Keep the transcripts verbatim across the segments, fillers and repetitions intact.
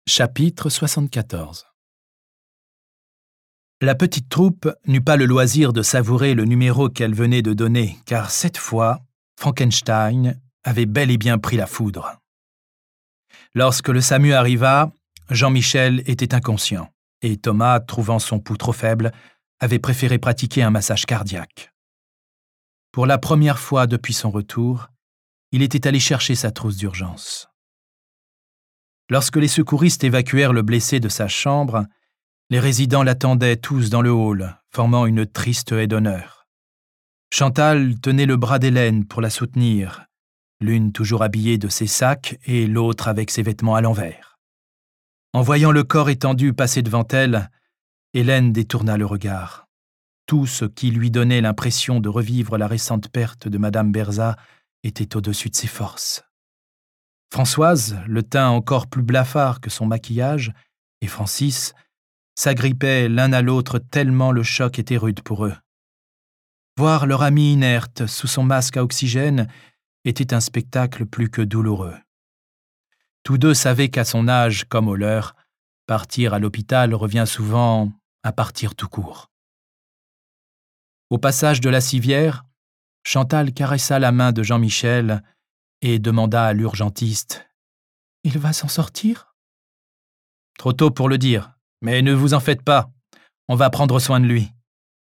Chapitre soixante-quatorze. La petite troupe n'eut pas le loisir de savourer le numéro qu'elle venait de donner, car cette fois, Frankenstein avait bel et bien pris la foudre. Lorsque le SAMU arriva, Jean-Michel était inconscient, et Thomas, trouvant son pouls trop faible, avait préféré pratiquer un massage cardiaque. Pour la première fois depuis son retour, il était allé chercher sa trousse d'urgence. Lorsque les secouristes évacuèrent le blessé de sa chambre, les résidents l'attendaient tous dans le hall, formant une triste haie d'honneur. Chantal tenait le bras d'Hélène pour la soutenir, l'une toujours habillée de ses sacs et l'autre avec ses vêtements à l'envers. En voyant le corps étendu passer devant elle, Hélène détourna le regard. Tout ce qui lui donnait l'impression de revivre la récente perte de Madame Berzat était au-dessus de ses forces. Françoise, le teint encore plus blafard que son maquillage, et Francis s'agrippaient l'un à l'autre tellement le choc était rude pour eux. Voir leur ami inerte sous son masque à oxygène était un spectacle plus que douloureux. Tous deux savaient qu'à son âge, comme au leur, partir à l'hôpital revient souvent à partir tout court. Au passage de la civière, Chantal caressa la main de Jean-Michel et demanda à l'urgentiste « Il va s'en sortir ?» « Trop tôt pour le dire, mais ne vous en faites pas, on va prendre soin de lui. »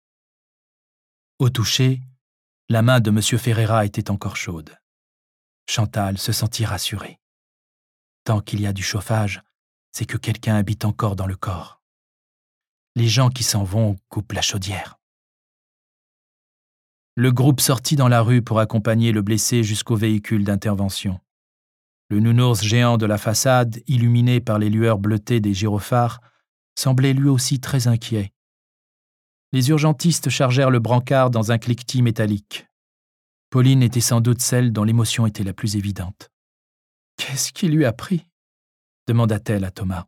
Au toucher, la main de M. Ferreira était encore chaude. Chantal se sentit rassurée. Tant qu'il y a du chauffage, c'est que quelqu'un habite encore dans le corps. Les gens qui s'en vont coupent la chaudière. Le groupe sortit dans la rue pour accompagner le blessé jusqu'au véhicule d'intervention. Le nounours géant de la façade, illuminé par les lueurs bleutées des gyrophares, semblait lui aussi très inquiet. Les urgentistes chargèrent le brancard dans un cliquetis métallique. Pauline était sans doute celle dont l'émotion était la plus évidente. « Qu'est-ce qui lui a pris ?» demanda-t-elle à Thomas.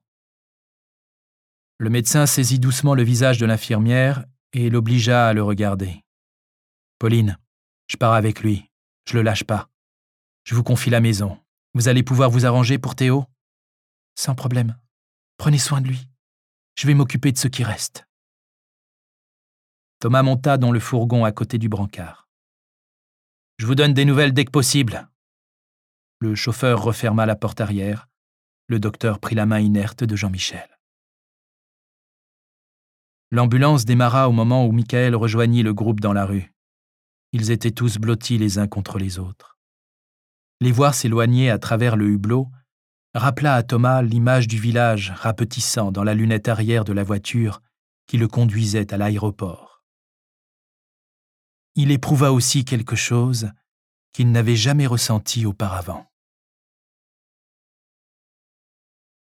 Le médecin saisit doucement le visage de l'infirmière et l'obligea à le regarder. « Pauline, je pars avec lui, je le lâche pas. Je vous confie la maison. Vous allez pouvoir vous arranger pour Théo ? » ?»« Sans problème. Prenez soin de lui. Je vais m'occuper de ce qui reste. » Thomas monta dans le fourgon à côté du brancard. « Je vous donne des nouvelles dès que possible. » Le chauffeur referma la porte arrière. Le docteur prit la main inerte de Jean-Michel. L'ambulance démarra au moment où Michael rejoignit le groupe dans la rue. Ils étaient tous blottis les uns contre les autres. Les voir s'éloigner à travers le hublot rappela à Thomas l'image du village rapetissant dans la lunette arrière de la voiture qui le conduisait à l'aéroport. Il éprouva aussi quelque chose qu'il n'avait jamais ressenti auparavant.